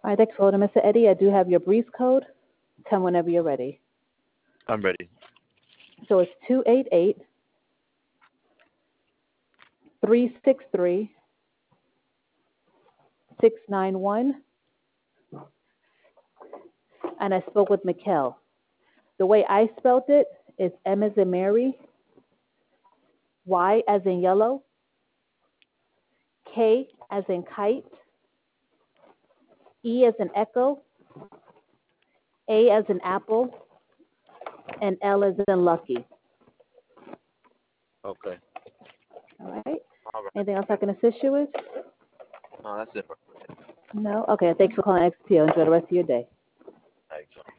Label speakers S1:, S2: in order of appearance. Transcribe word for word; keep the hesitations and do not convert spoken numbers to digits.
S1: All right, thanks for holding, Mister Eddie. I do have your brief code. Tell me whenever you're ready.
S2: I'm ready.
S1: So it's two eight eight, three six three, six nine one. And I spoke with Mikkel. The way I spelled it is M as in Mary, Y as in yellow, K as in kite, E as in echo, A as in apple, and L as in lucky.
S2: Okay.
S1: All right.
S2: All right.
S1: Anything else I can assist you with?
S2: No, that's it.
S1: No? Okay. Thanks for calling X P O. Enjoy the rest of your day.
S2: Thanks.